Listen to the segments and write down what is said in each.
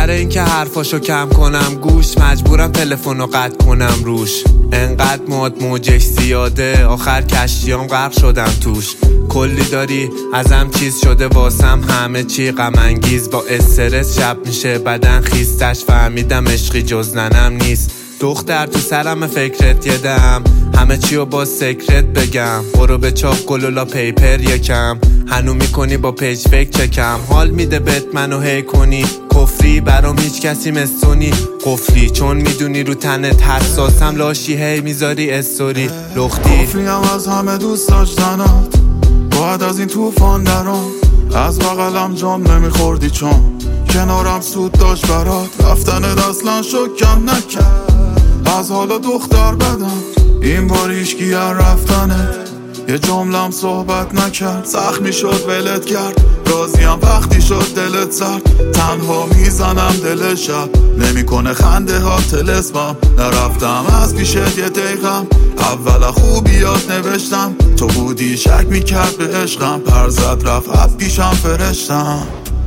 سر اینکه حرفاشو کم کنم گوش، مجبورم تلفنو قطع کنم روش. انقدر موجش زیاده آخر کشتیام غرق شدم توش. کلی داری ازم چیز شده واسم همه چی غم انگیز. با استرس شب میشه بدن خیستش، فهمیدم عشقی جز ننم نیست. دختر تو سرم فکرت یدم، همه چی رو با سکرت بگم. برو به چاپ گلولا پیپر یکم، هنو میکنی با پیج فکر چکم. حال میده بهت منو هی کنی کفری، برام هیچ کسی مستونی قفلی. چون میدونی رو تنت حساسم لاشی هی میذاری استوری لختی. کفریم از همه دوست داشتنات، باید از این توفان درام. از بغلم جام نمیخوردی چون کنارم سود داشت برات. رفتنت اصلا شکم نکرد، از حالا دختر بدم. این بار هیچکی رفتنت یه جملم صحبت نکرد. زخمی شد ولت کرد، راضیم وقتی شد دلت سرد. تنها میزنم دل شب، نمیکنه خنده ها تلسمم. نرفتم از پیشت یه دقیقم، اول خوبیات نوشتم. تو بودی شک میکرد به عشقم، پر زد رفت از پیشم فرشتم.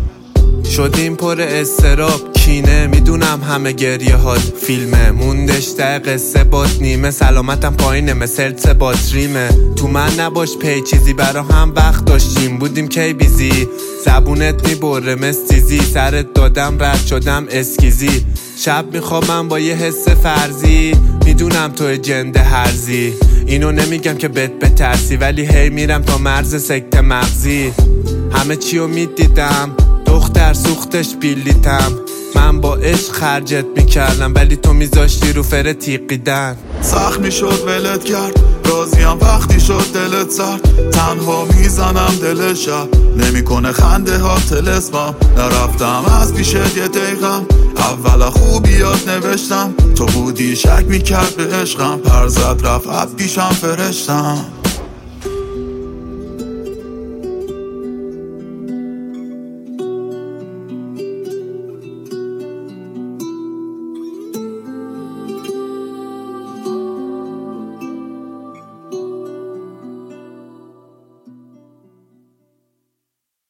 شدیم پر استراب کینه، میدونم همه گریه هات فیلمه. موندش ده قصه بات نیمه، سلامتم پایینه مثل سه باتریمه. تو من نباش پی چیزی برا هم وقت داشتیم، بودیم کی بیزی. زبونت میبره مستیزی، سرت دادم رد شدم اسکیزی. شب میخوابم با یه حس فرضی، میدونم تو جنده هرزی. اینو نمیگم که بترسی، ولی هی میرم تا مرز سکته مغزی. همه چیو میدیدم دختر سوختش بیلیتم. من با عشق خرجت میکردم، ولی تو میذاشتی رو فر تیقیدن. زخمی شد ولت کرد، راضیم وقتی شد دلت سرد. تنها میزنم دل شب، نمیکنه خنده ها تلسمم. نرفتم از پیشت یه دقیقم، اول خوبیات نوشتم. تو بودی شک میکرد به عشقم، پر زد رفت از پیشم فرشتم.